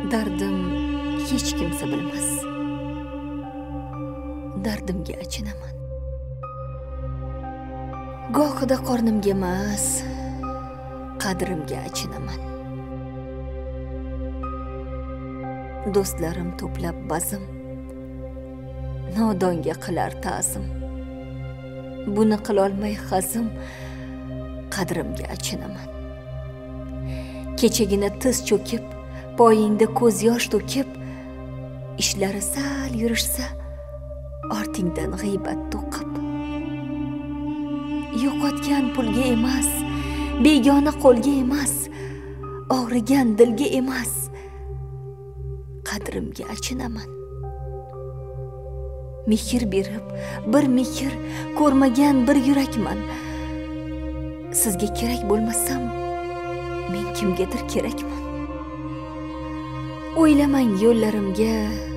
Dardim hech kimsa bilmas. Dardimga achinaman. Gohida qornimga emas, qadrimga achinaman. Do'stlarim to'plab bazm, nodonga qilar ta'zim. Buni qilolmay hazm, qadrimga achinaman. Kechagina tiz cho'kib, poyingda ko'z yosh to'kib, ishlari sal yurishsa, ortingdan g'iybat to'qib. Yo'qotgan pulga emas, begona qo'lga emas, og'rigan dilga emas, qadrimga achinaman. Mehr berib, bir mehr ko'rmagan bir yurakman. Sizga kerak bo'lmasam, men kimgadir kerakman. O'ylamang yo'llarimga,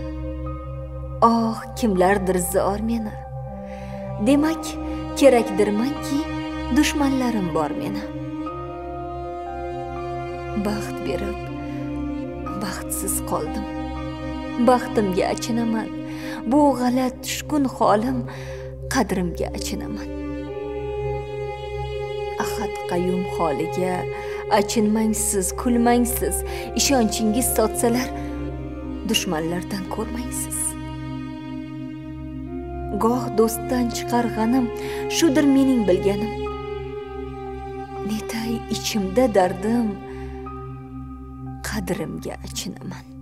kimlardir zor meni. Demak, kerakdirmanki, dushmanlarim bor meni. Baxt berib, baxtsiz qoldim. Baxtimga achinaman. Bu g'alat tushkun holim, qadrimga achinaman. Ahad qayyum holiga achinmangsiz, kulmangsiz. Ishonchingiz sotsalar, dushmanlardan ko'rmangsiz. Goh do'stdan chiqar g'anim, shudir mening bilganim. Netay ichimda dardim, qadrimga achinaman.